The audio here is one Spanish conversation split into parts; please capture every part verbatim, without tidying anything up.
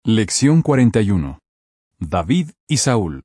Lección cuarenta y uno. David y Saúl.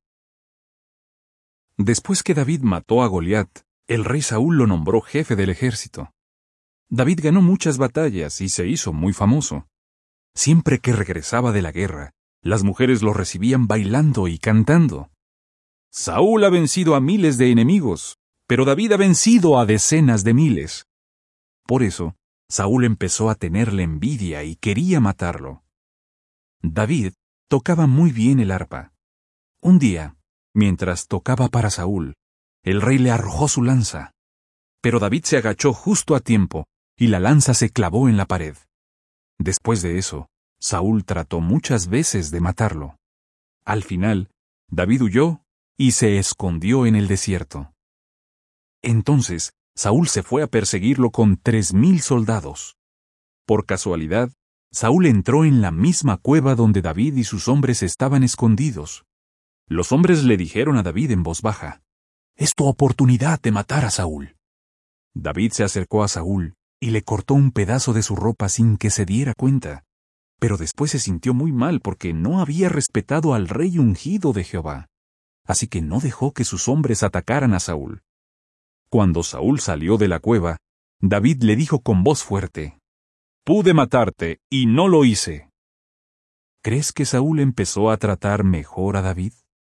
Después que David mató a Goliat, el rey Saúl lo nombró jefe del ejército. David ganó muchas batallas y se hizo muy famoso. Siempre que regresaba de la guerra, las mujeres lo recibían bailando y cantando. Saúl ha vencido a miles de enemigos, pero David ha vencido a decenas de miles. Por eso, Saúl empezó a tenerle envidia y quería matarlo. David tocaba muy bien el arpa. Un día, mientras tocaba para Saúl, el rey le arrojó su lanza. Pero David se agachó justo a tiempo y la lanza se clavó en la pared. Después de eso, Saúl trató muchas veces de matarlo. Al final, David huyó y se escondió en el desierto. Entonces, Saúl se fue a perseguirlo con tres mil soldados. Por casualidad, Saúl entró en la misma cueva donde David y sus hombres estaban escondidos. Los hombres le dijeron a David en voz baja: «Es tu oportunidad de matar a Saúl». David se acercó a Saúl y le cortó un pedazo de su ropa sin que se diera cuenta. Pero después se sintió muy mal porque no había respetado al rey ungido de Jehová. Así que no dejó que sus hombres atacaran a Saúl. Cuando Saúl salió de la cueva, David le dijo con voz fuerte: «Pude matarte y no lo hice». ¿Crees que Saúl empezó a tratar mejor a David?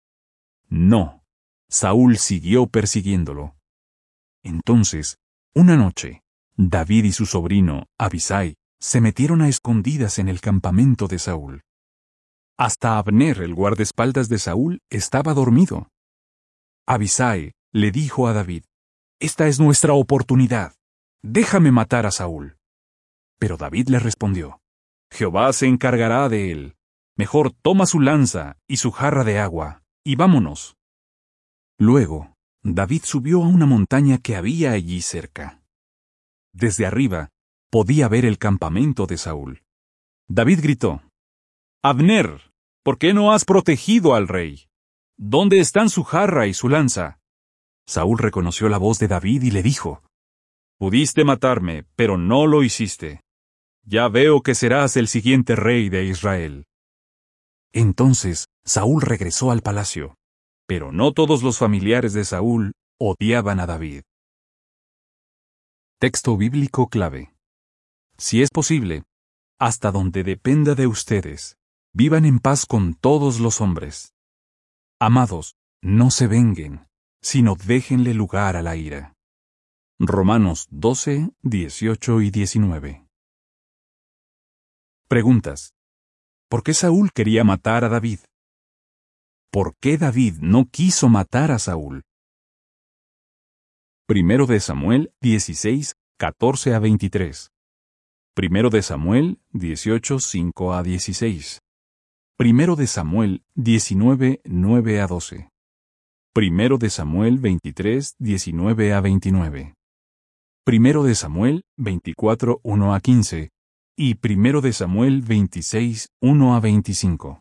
No. Saúl siguió persiguiéndolo. Entonces, una noche, David y su sobrino, Abisai, se metieron a escondidas en el campamento de Saúl. Hasta Abner, el guardaespaldas de Saúl, estaba dormido. Abisai le dijo a David: «Esta es nuestra oportunidad. Déjame matar a Saúl». Pero David le respondió: «Jehová se encargará de él. Mejor toma su lanza y su jarra de agua, y vámonos». Luego, David subió a una montaña que había allí cerca. Desde arriba, podía ver el campamento de Saúl. David gritó: «Abner, ¿por qué no has protegido al rey? ¿Dónde están su jarra y su lanza?» Saúl reconoció la voz de David y le dijo: «Pudiste matarme, pero no lo hiciste. Ya veo que serás el siguiente rey de Israel». Entonces Saúl regresó al palacio, pero no todos los familiares de Saúl odiaban a David. Texto bíblico clave. Si es posible, hasta donde dependa de ustedes, vivan en paz con todos los hombres. Amados, no se venguen, sino déjenle lugar a la ira. Romanos doce, dieciocho y diecinueve. Preguntas. ¿Por qué Saúl quería matar a David? ¿Por qué David no quiso matar a Saúl? Primero de Samuel dieciséis, catorce a veintitrés. Primero de Samuel dieciocho, cinco a dieciséis. Primero de Samuel diecinueve, nueve a doce. Primero de Samuel veintitrés, diecinueve a veintinueve. Primero de Samuel veinticuatro, uno a quince. Y Primero de Samuel veintiséis, uno a veinticinco.